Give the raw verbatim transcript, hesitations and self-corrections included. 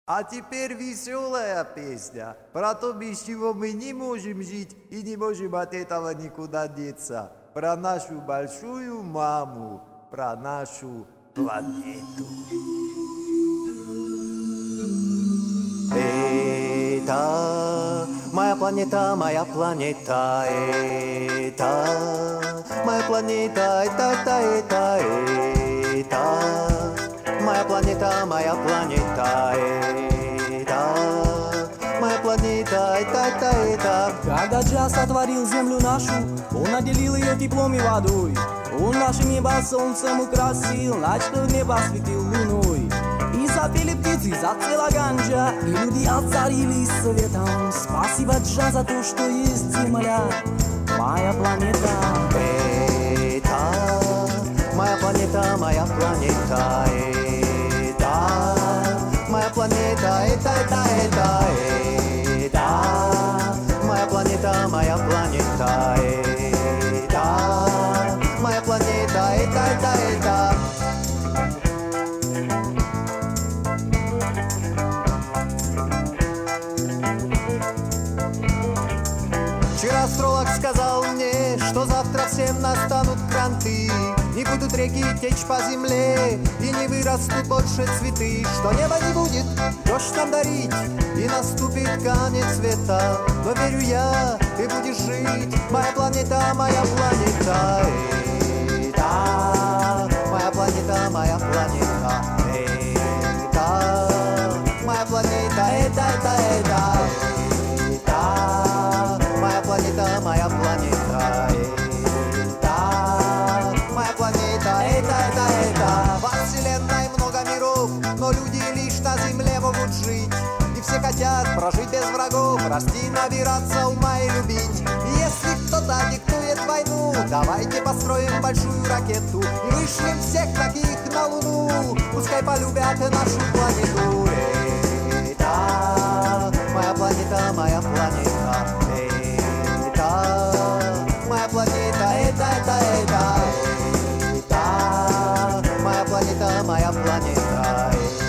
А теперь веселая песня про то, без чего мы не можем жить и не можем от этого никуда деться. Про нашу большую маму, про нашу планету. Это моя планета, моя планета, это моя планета, это, это, это, это моя планета, моя планета, это моя планета, это, это, это. Когда Джа сотворил землю нашу, он наделил ее теплом и водой. Он наше небо солнцем украсил, ночное небо осветил луной. И запели птицы, зацвела ганджа, и люди озарились светом. Спасибо, Джа, за то, что есть земля, моя планета. Это моя планета, моя планета, это моя планета, это, это, это, это моя планета, моя планета, это моя планета, это, это, это. Вчера астролог сказал мне, что завтра всем настанут кранты. Не будут реки течь по земле, и не вырастут больше цветы. Что небо не будет дождь нам дарить, и наступит конец света. Но верю я, ты будешь жить, моя планета, моя планета. Это моя планета, моя планета. Это моя планета, это, это, это. Моя планета, моя планета, это моя планета, это, это, это. Во вселенной много миров, но люди лишь на земле могут жить. И все хотят прожить без врагов, расти, набираться ума и любить. И если кто-то диктует войну, давайте построим большую ракету и вышлем всех таких на Луну. Пускай полюбят нашу планету. Это моя планета, моя планета. Моя планета, это, это, это, это моя планета, моя планета.